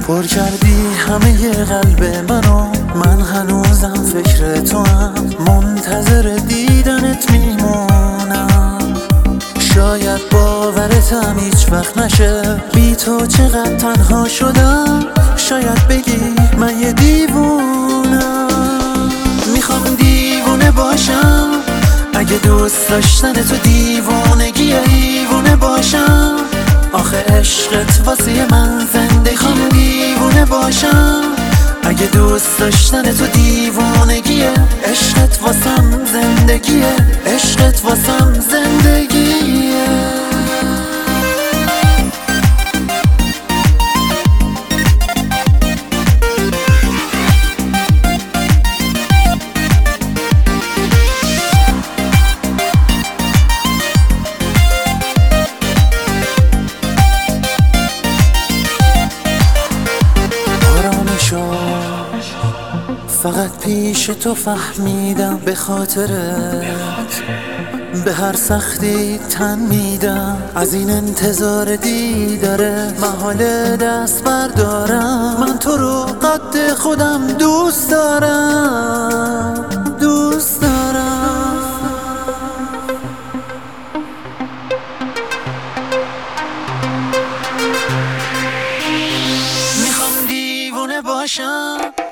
پر کردی همه ی قلب منو، من هنوزم فکر تو هم، منتظر دیدنت میمونم. شاید باورتم هیچ وقت نشه، بی تو چقدر تنها شدم. شاید بگی من یه دیوونم، میخوام دیوونه باشم. اگه دوست داشتن تو دیوونگی حیوونه باشم، آخه عشقت واسه من زندگی. خوام دیوونه باشم اگه دوست داشتن تو دیوونگیه، عشقت واسم زندگیه، عشقت واسم زندگیه. فقط پیش تو فهمیدم به خاطرت به هر سختی تن میدم. از این انتظار دیداره محال دست بردارم. من تو رو قد خودم دوست دارم، دوست دارم. میخوام دیوونه باشم